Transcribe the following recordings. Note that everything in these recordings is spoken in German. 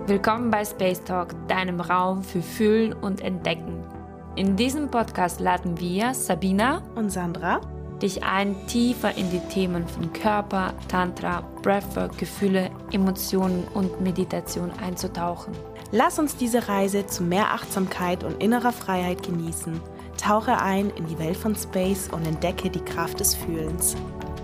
Willkommen bei Space Talk, deinem Raum für Fühlen und Entdecken. In diesem Podcast laden wir, Sabina und Sandra, dich ein, tiefer in die Themen von Körper, Tantra, Breathwork, Gefühle, Emotionen und Meditation einzutauchen. Lass uns diese Reise zu mehr Achtsamkeit und innerer Freiheit genießen. Tauche ein in die Welt von Space und entdecke die Kraft des Fühlens.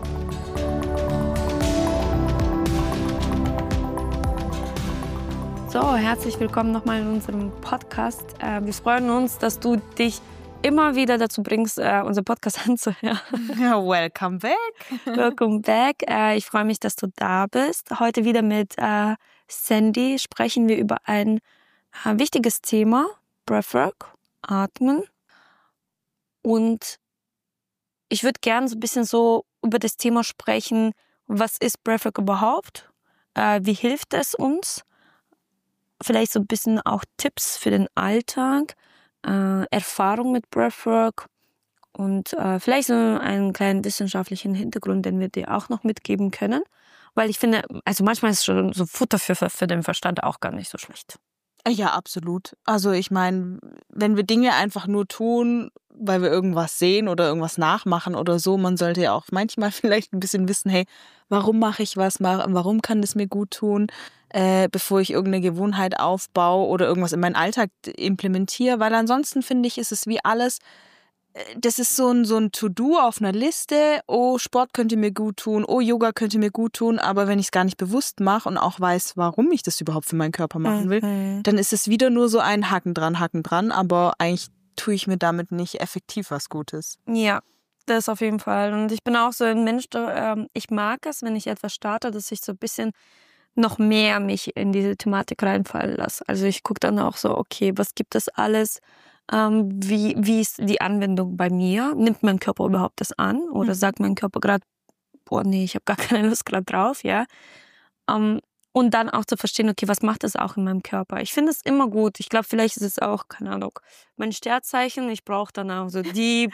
So, herzlich willkommen nochmal in unserem Podcast. Wir freuen uns, dass du dich immer wieder dazu bringst, unseren Podcast anzuhören. Ja, welcome back. Welcome back. Ich freue mich, dass du da bist. Heute wieder mit Sandy sprechen wir über ein wichtiges Thema, Breathwork, Atmen. Und ich würde gerne so ein bisschen so über das Thema sprechen, was ist Breathwork überhaupt? Wie hilft es uns? Vielleicht so ein bisschen auch Tipps für den Alltag, Erfahrung mit Breathwork und vielleicht so einen kleinen wissenschaftlichen Hintergrund, den wir dir auch noch mitgeben können. Weil ich finde, also manchmal ist schon so Futter für den Verstand auch gar nicht so schlecht. Ja, absolut. Also ich meine, wenn wir Dinge einfach nur tun, weil wir irgendwas sehen oder irgendwas nachmachen oder so, man sollte ja auch manchmal vielleicht ein bisschen wissen, hey, warum mache ich was, warum kann das mir gut tun, bevor ich irgendeine Gewohnheit aufbaue oder irgendwas in meinen Alltag implementiere, weil ansonsten finde ich, ist es wie alles, das ist so ein To-Do auf einer Liste, oh, Sport könnte mir gut tun, oh, Yoga könnte mir gut tun, aber wenn ich es gar nicht bewusst mache und auch weiß, warum ich das überhaupt für meinen Körper machen will, dann ist es wieder nur so ein Haken dran, aber eigentlich tue ich mir damit nicht effektiv was Gutes. Ja, das auf jeden Fall. Und ich bin auch so ein Mensch, ich mag es, wenn ich etwas starte, dass ich so ein bisschen noch mehr mich in diese Thematik reinfallen lasse. Also ich gucke dann auch so, okay, was gibt es alles? Wie ist die Anwendung bei mir? Nimmt mein Körper überhaupt das an? Oder sagt mein Körper gerade, boah, nee, ich habe gar keine Lust gerade drauf, ja? Und dann auch zu verstehen, okay, was macht das auch in meinem Körper? Ich finde es immer gut. Ich glaube, vielleicht ist es auch, keine Ahnung, mein Sternzeichen. Ich brauche dann auch so Deep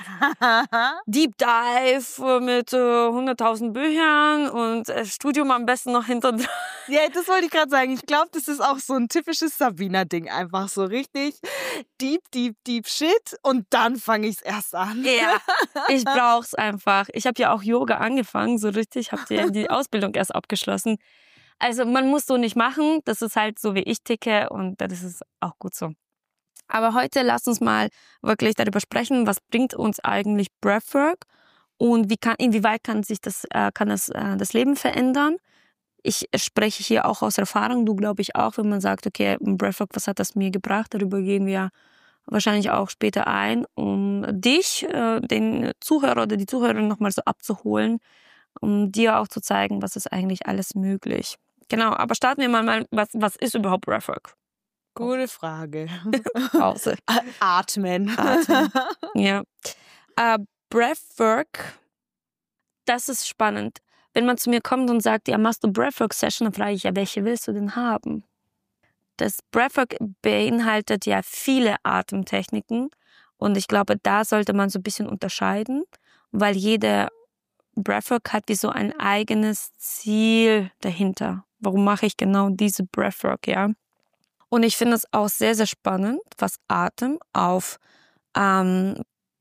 Dive mit 100.000 Büchern und Studium am besten noch hinter. Ja, das wollte ich gerade sagen. Ich glaube, das ist auch so ein typisches Sabina-Ding. Einfach so richtig deep shit und dann fange ich es erst an. Ja, ich brauche es einfach. Ich habe ja auch Yoga angefangen, so richtig. Habe die Ausbildung erst abgeschlossen. Also man muss so nicht machen, das ist halt so, wie ich ticke und das ist auch gut so. Aber heute lass uns mal wirklich darüber sprechen, was bringt uns eigentlich Breathwork und inwieweit kann sich das Leben verändern. Ich spreche hier auch aus Erfahrung, du glaube ich auch, wenn man sagt, okay, Breathwork, was hat das mir gebracht? Darüber gehen wir wahrscheinlich auch später ein, um dich, den Zuhörer oder die Zuhörerin nochmal so abzuholen, um dir auch zu zeigen, was ist eigentlich alles möglich. Genau, aber starten wir mal, was ist überhaupt Breathwork? Gute Frage. Pause. Atmen. Ja. Breathwork, das ist spannend. Wenn man zu mir kommt und sagt, ja, machst du Breathwork-Session, dann frage ich, ja, welche willst du denn haben? Das Breathwork beinhaltet ja viele Atemtechniken und ich glaube, da sollte man so ein bisschen unterscheiden, weil jede Breathwork hat wie so ein eigenes Ziel dahinter. Warum mache ich genau diese Breathwork, ja? Und ich finde es auch sehr, sehr spannend, was Atem im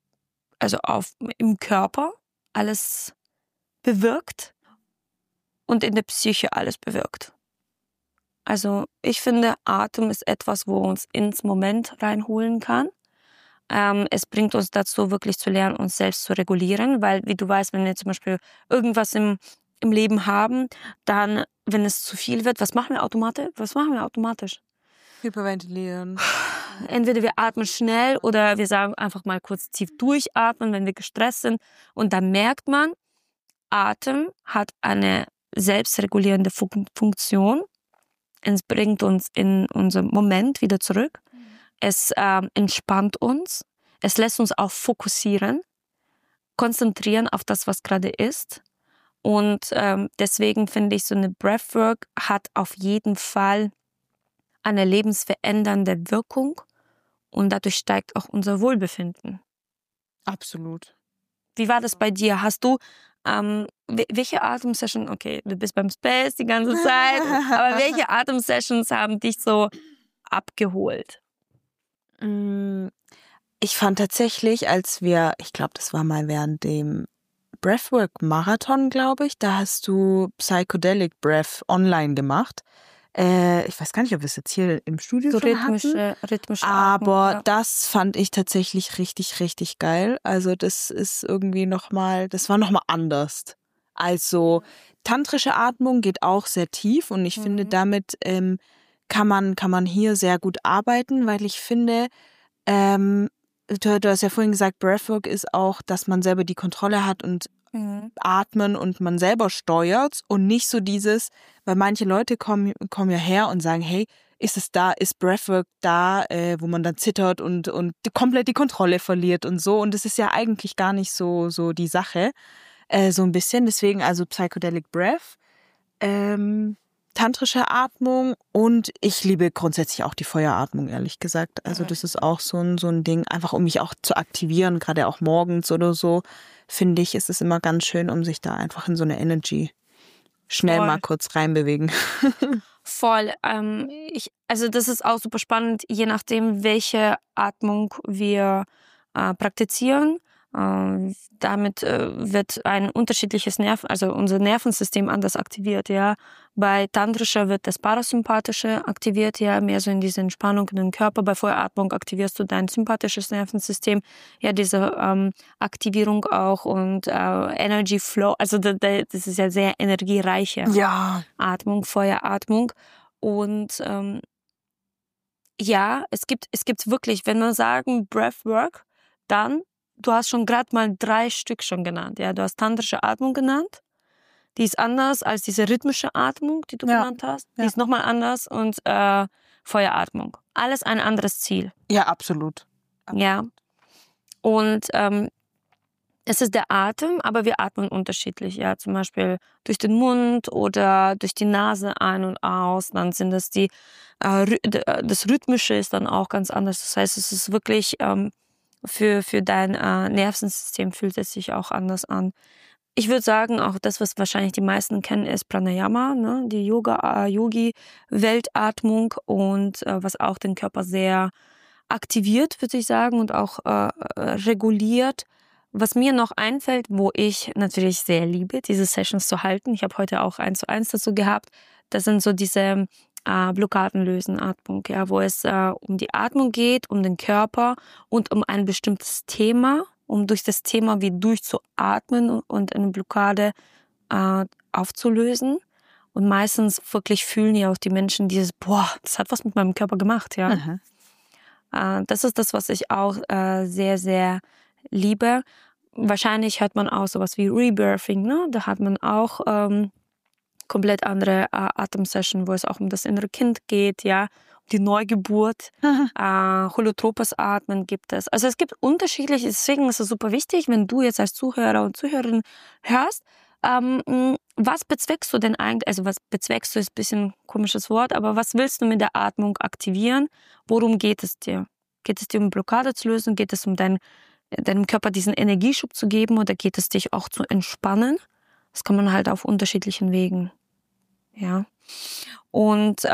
Körper alles bewirkt und in der Psyche alles bewirkt. Also ich finde, Atem ist etwas, wo uns ins Moment reinholen kann. Es bringt uns dazu, wirklich zu lernen, uns selbst zu regulieren, weil, wie du weißt, wenn wir zum Beispiel irgendwas im Leben haben, dann, wenn es zu viel wird, was machen wir automatisch? Hyperventilieren. Entweder wir atmen schnell oder wir sagen einfach mal kurz tief durchatmen, wenn wir gestresst sind. Und dann merkt man, Atem hat eine selbstregulierende Funktion. Es bringt uns in unseren Moment wieder zurück. Es entspannt uns. Es lässt uns auch fokussieren, konzentrieren auf das, was gerade ist. Und deswegen finde ich, so eine Breathwork hat auf jeden Fall eine lebensverändernde Wirkung und dadurch steigt auch unser Wohlbefinden. Absolut. Wie war das bei dir? Hast du welche Atemsession, okay, du bist beim Space die ganze Zeit, aber welche Atemsessions haben dich so abgeholt? Ich fand tatsächlich, ich glaube, das war mal während dem Breathwork-Marathon, glaube ich, da hast du Psychedelic Breath online gemacht. Ich weiß gar nicht, ob wir es jetzt hier im Studio So schon hatten. rhythmische Aber Atmung, ja. das fand ich tatsächlich richtig, richtig geil. Also das ist irgendwie das war nochmal anders. Also tantrische Atmung geht auch sehr tief und ich finde, damit kann man hier sehr gut arbeiten, weil ich finde, du hast ja vorhin gesagt, Breathwork ist auch, dass man selber die Kontrolle hat und atmen und man selber steuert und nicht so dieses, weil manche Leute kommen ja her und sagen, hey, ist Breathwork da, wo man dann zittert und komplett die Kontrolle verliert und so, und das ist ja eigentlich gar nicht so die Sache, so ein bisschen, deswegen also Psychedelic Breath, tantrische Atmung, und ich liebe grundsätzlich auch die Feueratmung, ehrlich gesagt. Also das ist auch so ein Ding, einfach um mich auch zu aktivieren, gerade auch morgens oder so, finde ich, ist es immer ganz schön, um sich da einfach in so eine Energy schnell mal kurz reinbewegen. Voll. Also das ist auch super spannend, je nachdem, welche Atmung wir praktizieren. Damit wird ein unterschiedliches also unser Nervensystem anders aktiviert, ja. Bei Tantrischer wird das Parasympathische aktiviert, ja, mehr so in diese Entspannung in den Körper. Bei Feueratmung aktivierst du dein sympathisches Nervensystem, ja, diese Aktivierung auch und Energy Flow, also das ist ja sehr energiereiche Atmung, Feueratmung. Und ja, es gibt wirklich, wenn wir sagen Breathwork, dann du hast schon gerade mal 3 Stück schon genannt. Ja, du hast tantrische Atmung genannt. Die ist anders als diese rhythmische Atmung, die du genannt hast. Die ist nochmal anders. Und Feueratmung. Alles ein anderes Ziel. Ja, absolut. Ja. Und es ist der Atem, aber wir atmen unterschiedlich. Ja, zum Beispiel durch den Mund oder durch die Nase ein und aus. Dann sind das das Rhythmische ist dann auch ganz anders. Das heißt, es ist wirklich für dein Nervensystem fühlt es sich auch anders an. Ich würde sagen, auch das, was wahrscheinlich die meisten kennen, ist Pranayama, ne? Die Yogi-Weltatmung, und was auch den Körper sehr aktiviert, würde ich sagen, und auch reguliert. Was mir noch einfällt, wo ich natürlich sehr liebe, diese Sessions zu halten, ich habe heute auch 1:1 dazu gehabt, das sind so diese Blockadenlösen-Atmung, ja, wo es um die Atmung geht, um den Körper und um ein bestimmtes Thema, um durch das Thema wie durchzuatmen und eine Blockade aufzulösen. Und meistens wirklich fühlen ja auch die Menschen dieses, das hat was mit meinem Körper gemacht, ja. Das ist das, was ich auch sehr, sehr liebe. Wahrscheinlich hört man auch sowas wie Rebirthing, ne? Da hat man auch komplett andere Atemsession, wo es auch um das innere Kind geht, ja, um die Neugeburt. Holotropes Atmen gibt es. Also es gibt unterschiedliche, deswegen ist es super wichtig, wenn du jetzt als Zuhörer und Zuhörerin hörst, was bezweckst du denn eigentlich, also was bezweckst du ist ein bisschen ein komisches Wort, aber was willst du mit der Atmung aktivieren? Worum geht es dir? Geht es dir um Blockade zu lösen? Geht es um deinem Körper diesen Energieschub zu geben, oder geht es dich auch zu entspannen? Das kann man halt auf unterschiedlichen Wegen. Ja. Und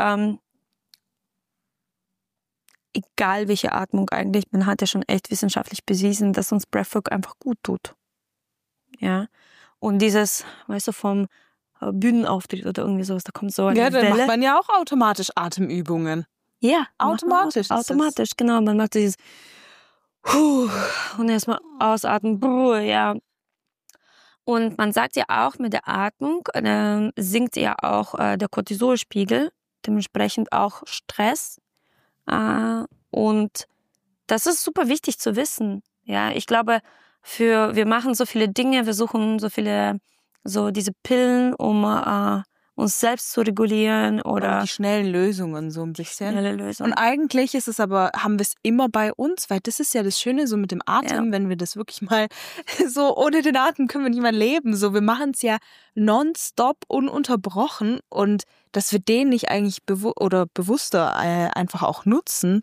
egal welche Atmung eigentlich, man hat ja schon echt wissenschaftlich bewiesen, dass uns Breathwork einfach gut tut. Ja. Und dieses, weißt du, vom Bühnenauftritt oder irgendwie sowas, da kommt so eine Welle. Ja, dann macht man ja auch automatisch Atemübungen. Ja, automatisch. Automatisch, genau. Man macht dieses und erstmal ausatmen, ja. Und man sagt ja auch, mit der Atmung sinkt ja auch der Cortisolspiegel, dementsprechend auch Stress. Und das ist super wichtig zu wissen. Ja, ich glaube, wir machen so viele Dinge, wir suchen diese Pillen, um uns selbst zu regulieren oder die schnellen Lösungen so ein bisschen. Schnelle Lösungen. Und eigentlich ist es aber, haben wir es immer bei uns, weil das ist ja das Schöne so mit dem Atem, wenn wir das wirklich mal so, ohne den Atem können wir nicht mehr leben. So, wir machen es ja nonstop, ununterbrochen, und dass wir den nicht eigentlich bewusster einfach auch nutzen,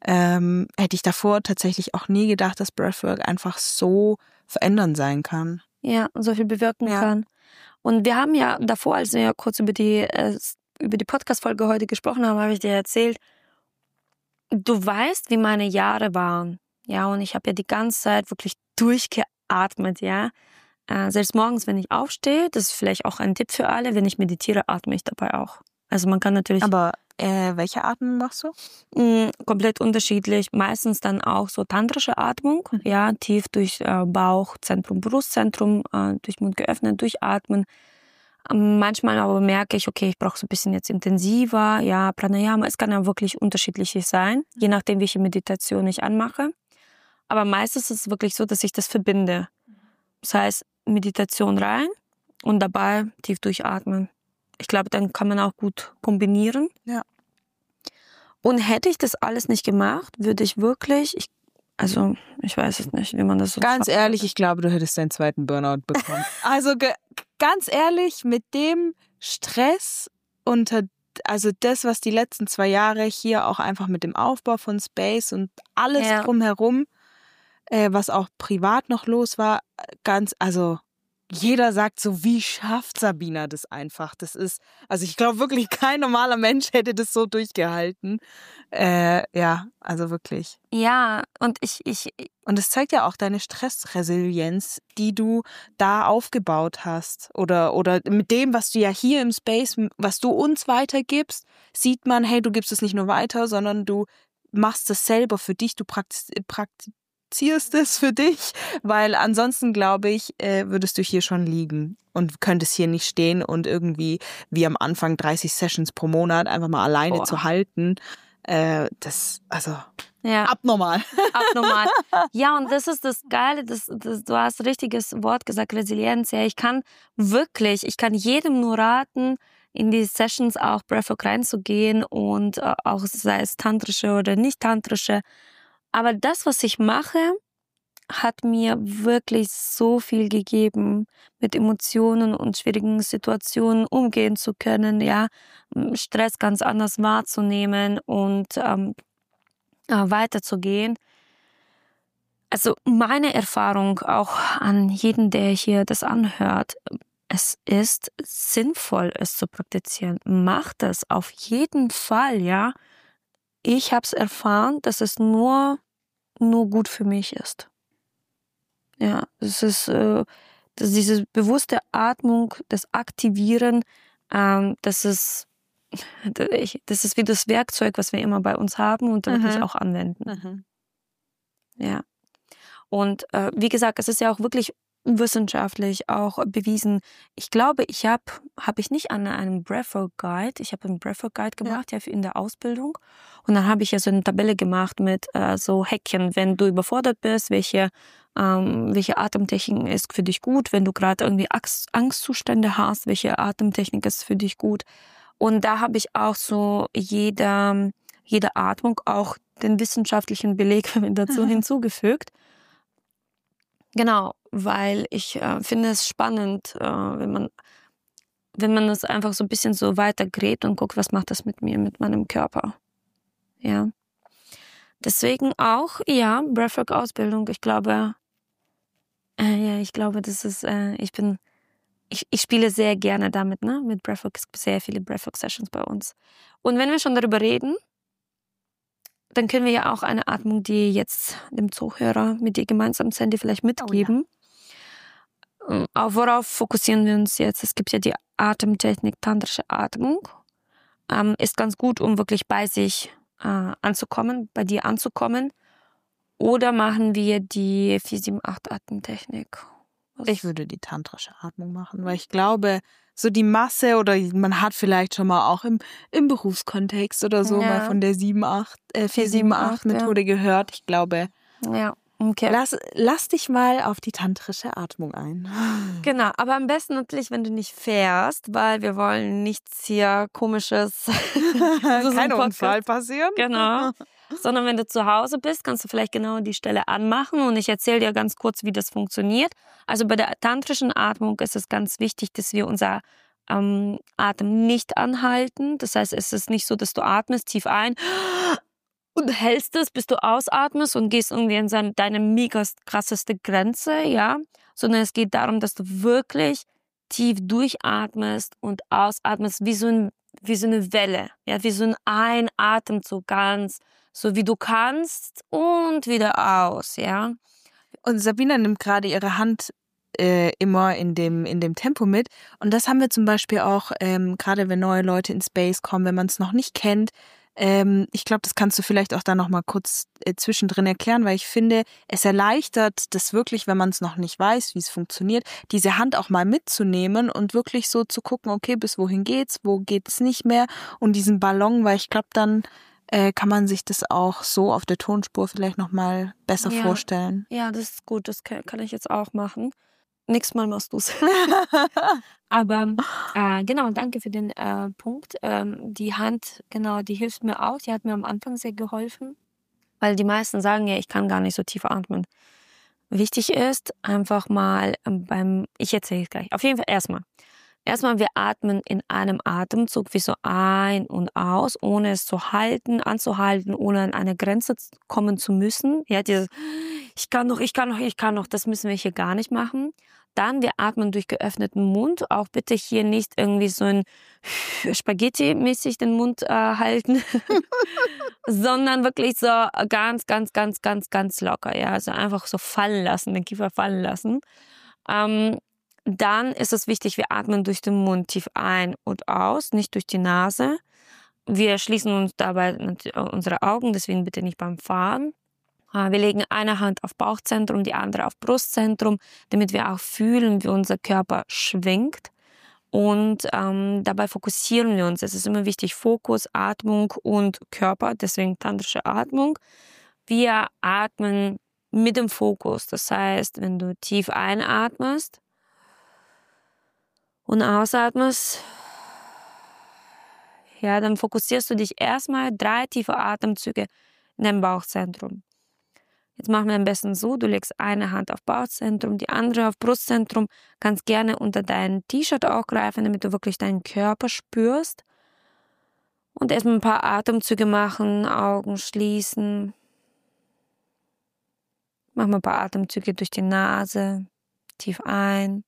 hätte ich davor tatsächlich auch nie gedacht, dass Breathwork einfach so verändernd sein kann. Ja, und so viel bewirken Ja. kann. Und wir haben ja davor, als wir kurz über die Podcast-Folge heute gesprochen haben, habe ich dir erzählt, du weißt, wie meine Jahre waren. Ja, und ich habe ja die ganze Zeit wirklich durchgeatmet, ja. Selbst morgens, wenn ich aufstehe, das ist vielleicht auch ein Tipp für alle, wenn ich meditiere, atme ich dabei auch. Also man kann natürlich Aber welche Atmung machst du? komplett unterschiedlich. Meistens dann auch so tantrische Atmung, ja, tief durch Bauchzentrum, Brustzentrum, durch Mund geöffnet, durchatmen. Manchmal aber merke ich, okay, ich brauche so ein bisschen jetzt intensiver, ja, Pranayama. Es kann ja wirklich unterschiedlich sein, je nachdem, welche Meditation ich anmache. Aber meistens ist es wirklich so, dass ich das verbinde. Das heißt, Meditation rein und dabei tief durchatmen. Ich glaube, dann kann man auch gut kombinieren. Ja. Und hätte ich das alles nicht gemacht, würde ich wirklich, ich weiß es nicht, wie man das so Ganz schafft. ehrlich, ich glaube, du hättest deinen zweiten Burnout bekommen. Also ganz ehrlich, mit dem Stress also das, was die letzten 2 Jahre hier auch einfach mit dem Aufbau von Space und alles drumherum, was auch privat noch los war, also jeder sagt so, wie schafft Sabina das einfach? Das ist, also ich glaube wirklich, kein normaler Mensch hätte das so durchgehalten. Ja, also wirklich. Ja, und Und es zeigt ja auch deine Stressresilienz, die du da aufgebaut hast. Oder mit dem, was du ja hier im Space, was du uns weitergibst, sieht man, hey, du gibst es nicht nur weiter, sondern du machst es selber für dich, du praktizierst es für dich, weil ansonsten, glaube ich, würdest du hier schon liegen und könntest hier nicht stehen und irgendwie wie am Anfang 30 Sessions pro Monat einfach mal alleine zu halten. Abnormal. Abnormal. Ja, und das ist das Geile, du hast ein richtiges Wort gesagt, Resilienz. Ja, ich kann jedem nur raten, in die Sessions auch Breathwork reinzugehen und auch sei es tantrische oder nicht tantrische. Aber das, was ich mache, hat mir wirklich so viel gegeben, mit Emotionen und schwierigen Situationen umgehen zu können, ja, Stress ganz anders wahrzunehmen und weiterzugehen. Also meine Erfahrung auch an jeden, der hier das anhört, es ist sinnvoll, es zu praktizieren. Macht es auf jeden Fall, ja. Ich habe es erfahren, dass es nur gut für mich ist. Ja, es ist diese bewusste Atmung, das Aktivieren, das ist wie das Werkzeug, was wir immer bei uns haben und wirklich auch anwenden. Ja. Und wie gesagt, es ist ja auch wirklich wissenschaftlich auch bewiesen. Ich glaube, habe ich nicht an einem Breathwork Guide, ich habe einen Breathwork Guide gemacht, ja, in der Ausbildung. Und dann habe ich ja so eine Tabelle gemacht mit so Häkchen, wenn du überfordert bist, welche Atemtechnik ist für dich gut, wenn du gerade irgendwie Angstzustände hast, welche Atemtechnik ist für dich gut. Und da habe ich auch so jede Atmung auch den wissenschaftlichen Beleg dazu hinzugefügt. Genau, weil ich finde es spannend, wenn man es einfach so ein bisschen so weitergräbt und guckt, was macht das mit mir, mit meinem Körper. Ja. Deswegen auch, ja, Breathwork-Ausbildung. Ich glaube, das ist, ich spiele sehr gerne damit, ne? Mit Breathwork. Es gibt sehr viele Breathwork-Sessions bei uns. Und wenn wir schon darüber reden, dann können wir ja auch eine Atmung, die jetzt dem Zuhörer mit dir gemeinsam, Sandy, vielleicht mitgeben. Oh ja. Auf worauf fokussieren wir uns jetzt? Es gibt ja die Atemtechnik, tantrische Atmung. Ist ganz gut, um wirklich bei sich anzukommen, bei dir anzukommen. Oder machen wir die 4-7-8 Atemtechnik? Ich würde die tantrische Atmung machen, weil ich glaube, so die Masse oder man hat vielleicht schon mal auch im Berufskontext oder so mal von der 4-7-8 Methode gehört. Ich glaube, okay. Lass dich mal auf die tantrische Atmung ein. Genau, aber am besten natürlich, wenn du nicht fährst, weil wir wollen nichts hier Komisches. Kein Unfall passieren. Genau. Sondern wenn du zu Hause bist, kannst du vielleicht genau die Stelle anmachen und ich erzähle dir ganz kurz, wie das funktioniert. Also bei der tantrischen Atmung ist es ganz wichtig, dass wir unser Atem nicht anhalten. Das heißt, es ist nicht so, dass du atmest tief ein und hältst es, bis du ausatmest und gehst irgendwie in deine mega krasseste Grenze, ja. Sondern es geht darum, dass du wirklich tief durchatmest und ausatmest wie so eine Welle, ja, wie so ein Einatemzug, ganz so wie du kannst und wieder aus, ja. Und Sabina nimmt gerade ihre Hand immer in dem Tempo mit. Und das haben wir zum Beispiel auch, gerade wenn neue Leute in Space kommen, wenn man es noch nicht kennt. Ich glaube, das kannst du vielleicht auch da nochmal kurz zwischendrin erklären, weil ich finde, es erleichtert das wirklich, wenn man es noch nicht weiß, wie es funktioniert, diese Hand auch mal mitzunehmen und wirklich so zu gucken, okay, bis wohin geht's, wo geht's nicht mehr, und diesen Ballon, weil ich glaube, dann kann man sich das auch so auf der Tonspur vielleicht nochmal besser vorstellen. Ja, das ist gut, das kann ich jetzt auch machen. Nächstes Mal machst du's. Aber genau, danke für den Punkt. Die Hand, genau, die hilft mir auch. Die hat mir am Anfang sehr geholfen. Weil die meisten sagen ja, ich kann gar nicht so tief atmen. Wichtig ist einfach mal ich erzähle es gleich. Auf jeden Fall Erstmal, wir atmen in einem Atemzug wie so ein und aus, ohne es zu halten, anzuhalten, ohne an eine Grenze kommen zu müssen. Ja, dieses ich kann noch, das müssen wir hier gar nicht machen. Dann, wir atmen durch geöffneten Mund. Auch bitte hier nicht irgendwie so ein Spaghetti-mäßig den Mund halten, sondern wirklich so ganz, ganz, ganz, ganz, ganz locker. Ja, also einfach so fallen lassen, den Kiefer fallen lassen. Dann ist es wichtig, wir atmen durch den Mund tief ein und aus, nicht durch die Nase. Wir schließen uns dabei unsere Augen, deswegen bitte nicht beim Fahren. Wir legen eine Hand auf Bauchzentrum, die andere auf Brustzentrum, damit wir auch fühlen, wie unser Körper schwingt. Und dabei fokussieren wir uns. Es ist immer wichtig, Fokus, Atmung und Körper, deswegen tantrische Atmung. Wir atmen mit dem Fokus. Das heißt, wenn du tief einatmest und ausatmest, ja, dann fokussierst du dich erstmal 3 tiefe Atemzüge in deinem Bauchzentrum. Jetzt machen wir am besten so, du legst eine Hand auf Bauchzentrum, die andere auf Brustzentrum, kannst gerne unter dein T-Shirt auch greifen, damit du wirklich deinen Körper spürst. Und erstmal ein paar Atemzüge machen, Augen schließen. Mach mal ein paar Atemzüge durch die Nase, tief ein.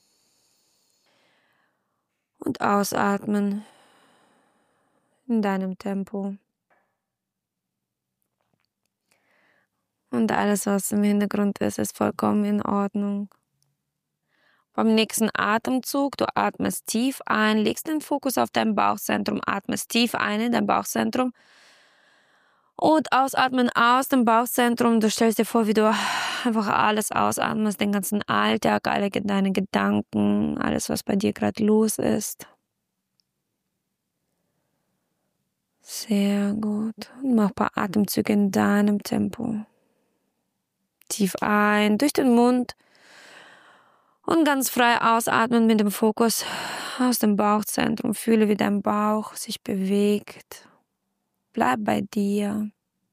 Und ausatmen in deinem Tempo. Und alles, was im Hintergrund ist vollkommen in Ordnung. Beim nächsten Atemzug, du atmest tief ein, legst den Fokus auf dein Bauchzentrum, atmest tief ein in dein Bauchzentrum und ausatmen aus dem Bauchzentrum. Du stellst dir vor, wie du einfach alles ausatmest, den ganzen Alltag, alle deine Gedanken, alles, was bei dir gerade los ist. Sehr gut. Und mach ein paar Atemzüge in deinem Tempo. Tief ein, durch den Mund und ganz frei ausatmen mit dem Fokus aus dem Bauchzentrum. Fühle, wie dein Bauch sich bewegt. Bleib bei dir.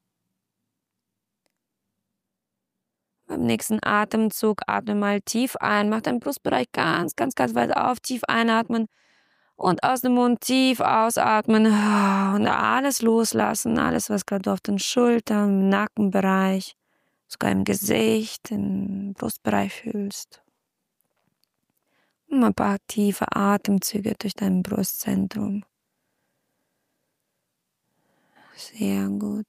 Beim nächsten Atemzug atme mal tief ein. Mach deinen Brustbereich ganz, ganz, ganz weit auf. Tief einatmen und aus dem Mund tief ausatmen und alles loslassen. Alles, was gerade auf den Schultern, im Nackenbereich, sogar im Gesicht, im Brustbereich fühlst. Und ein paar tiefe Atemzüge durch dein Brustzentrum. Sehr gut.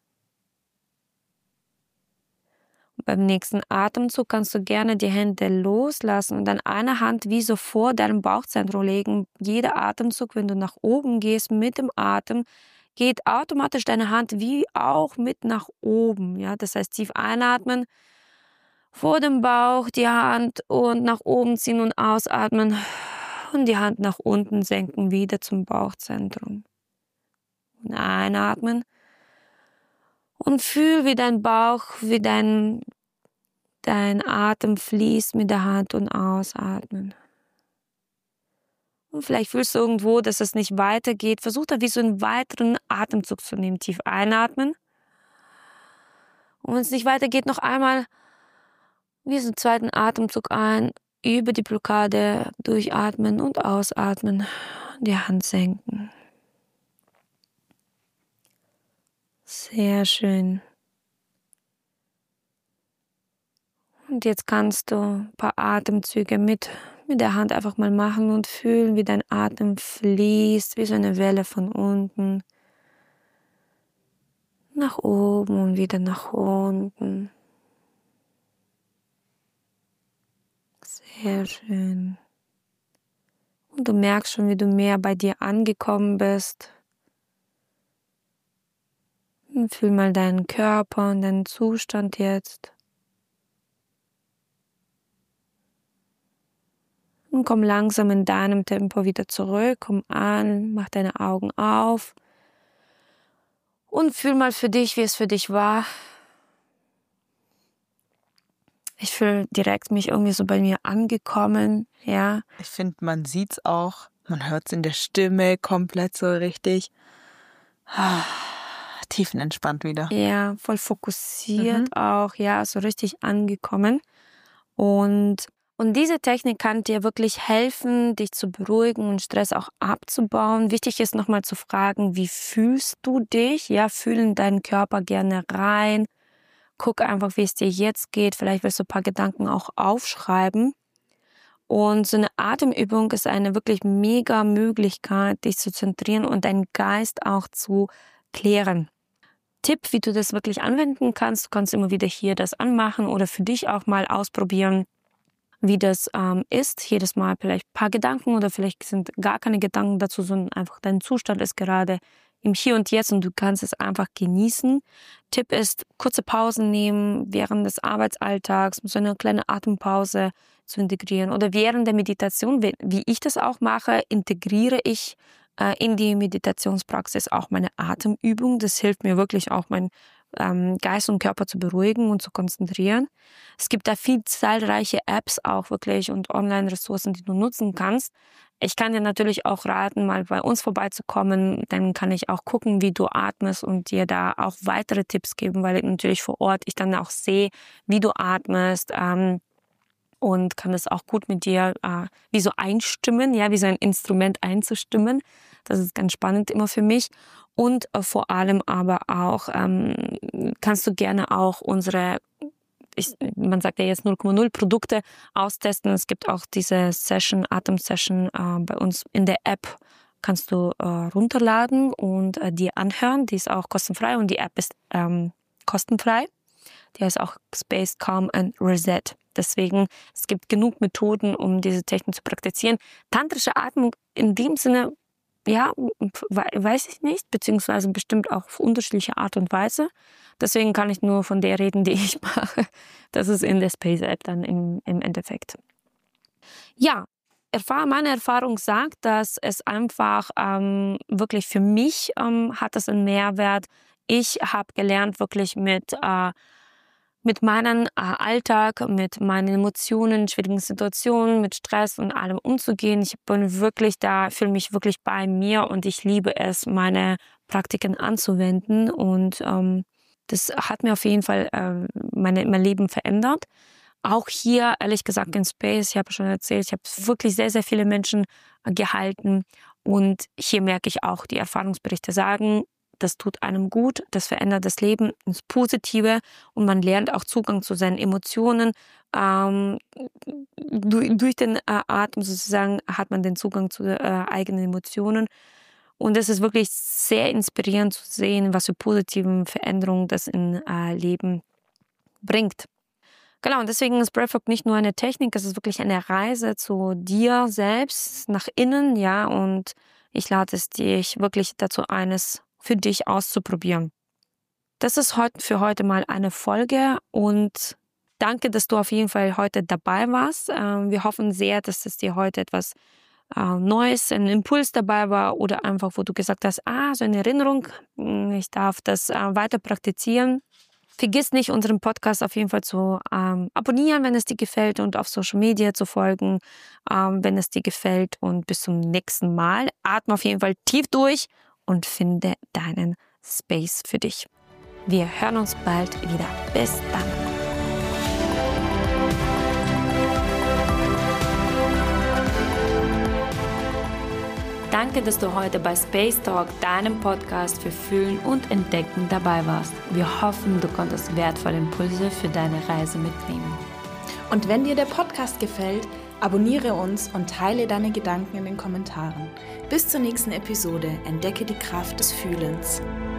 Und beim nächsten Atemzug kannst du gerne die Hände loslassen und dann eine Hand wie so vor deinem Bauchzentrum legen. Jeder Atemzug, wenn du nach oben gehst mit dem Atem, geht automatisch deine Hand wie auch mit nach oben. Ja? Das heißt, tief einatmen, vor dem Bauch die Hand und nach oben ziehen und ausatmen und die Hand nach unten senken, wieder zum Bauchzentrum. Und einatmen und fühl, wie dein Bauch, wie dein Atem fließt mit der Hand und ausatmen. Und vielleicht fühlst du irgendwo, dass es nicht weitergeht. Versuch da wie so einen weiteren Atemzug zu nehmen. Tief einatmen. Und wenn es nicht weitergeht, noch einmal wie so einen zweiten Atemzug ein, über die Blockade durchatmen und ausatmen. Die Hand senken. Sehr schön. Und jetzt kannst du ein paar Atemzüge mit der Hand einfach mal machen und fühlen, wie dein Atem fließt, wie so eine Welle von unten nach oben und wieder nach unten. Sehr schön. Und du merkst schon, wie du mehr bei dir angekommen bist. Und fühl mal deinen Körper und deinen Zustand jetzt. Und komm langsam in deinem Tempo wieder zurück, komm an, mach deine Augen auf und fühl mal für dich, wie es für dich war. Ich fühle direkt mich irgendwie so bei mir angekommen, ja. Ich finde, man sieht's auch, man hört's in der Stimme komplett so richtig tiefenentspannt wieder. Ja, voll fokussiert auch, ja, so richtig angekommen. Und diese Technik kann dir wirklich helfen, dich zu beruhigen und Stress auch abzubauen. Wichtig ist nochmal zu fragen, wie fühlst du dich? Ja, fühl in deinen Körper gerne rein. Guck einfach, wie es dir jetzt geht. Vielleicht willst du ein paar Gedanken auch aufschreiben. Und so eine Atemübung ist eine wirklich mega Möglichkeit, dich zu zentrieren und deinen Geist auch zu klären. Tipp, wie du das wirklich anwenden kannst. Du kannst immer wieder hier das anmachen oder für dich auch mal ausprobieren, wie das ist. Jedes Mal vielleicht ein paar Gedanken oder vielleicht sind gar keine Gedanken dazu, sondern einfach dein Zustand ist gerade im Hier und Jetzt und du kannst es einfach genießen. Tipp ist, kurze Pausen nehmen während des Arbeitsalltags, so eine kleine Atempause zu integrieren. Oder während der Meditation, wie ich das auch mache, integriere ich in die Meditationspraxis auch meine Atemübung. Das hilft mir wirklich auch, meinen Geist und Körper zu beruhigen und zu konzentrieren. Es gibt da viel zahlreiche Apps auch wirklich und Online-Ressourcen, die du nutzen kannst. Ich kann dir natürlich auch raten, mal bei uns vorbeizukommen. Dann kann ich auch gucken, wie du atmest und dir da auch weitere Tipps geben, weil natürlich vor Ort ich dann auch sehe, wie du atmest und kann es auch gut mit dir wie so einstimmen, ja, wie so ein Instrument einzustimmen. Das ist ganz spannend immer für mich. Und vor allem aber auch kannst du gerne auch unsere man sagt ja jetzt 0,0 Produkte austesten. Es gibt auch diese Atem-Session bei uns in der App. Kannst du runterladen und dir anhören. Die ist auch kostenfrei und die App ist kostenfrei. Die heißt auch Space, Calm and Reset. Deswegen, es gibt genug Methoden, um diese Technik zu praktizieren. Tantrische Atmung in dem Sinne, ja, weiß ich nicht, beziehungsweise bestimmt auch auf unterschiedliche Art und Weise. Deswegen kann ich nur von der reden, die ich mache. Das ist in der Space App dann im Endeffekt. Ja, meine Erfahrung sagt, dass es einfach wirklich für mich hat das einen Mehrwert. Ich habe gelernt, wirklich mit meinem Alltag, mit meinen Emotionen, schwierigen Situationen, mit Stress und allem umzugehen. Ich bin wirklich da, fühle mich wirklich bei mir und ich liebe es, meine Praktiken anzuwenden. Und das hat mir auf jeden Fall mein Leben verändert. Auch hier, ehrlich gesagt, in Space, ich habe schon erzählt, ich habe wirklich sehr, sehr viele Menschen gehalten. Und hier merke ich auch, die Erfahrungsberichte sagen, das tut einem gut, das verändert das Leben ins Positive und man lernt auch Zugang zu seinen Emotionen. Durch den Atem sozusagen hat man den Zugang zu eigenen Emotionen. Und es ist wirklich sehr inspirierend zu sehen, was für positive Veränderungen das in Leben bringt. Genau, und deswegen ist Breathwork nicht nur eine Technik, es ist wirklich eine Reise zu dir selbst, nach innen, ja, und ich lade es dich wirklich dazu ein, es für dich auszuprobieren. Das ist für heute mal eine Folge und danke, dass du auf jeden Fall heute dabei warst. Wir hoffen sehr, dass es dir heute etwas Neues, ein Impuls dabei war oder einfach, wo du gesagt hast, so eine Erinnerung, ich darf das weiter praktizieren. Vergiss nicht, unseren Podcast auf jeden Fall zu abonnieren, wenn es dir gefällt und auf Social Media zu folgen, wenn es dir gefällt. Und bis zum nächsten Mal. Atme auf jeden Fall tief durch und finde deinen Space für dich. Wir hören uns bald wieder. Bis dann. Danke, dass du heute bei Space Talk, deinem Podcast für Fühlen und Entdecken, dabei warst. Wir hoffen, du konntest wertvolle Impulse für deine Reise mitnehmen. Und wenn dir der Podcast gefällt, abonniere uns und teile deine Gedanken in den Kommentaren. Bis zur nächsten Episode. Entdecke die Kraft des Fühlens.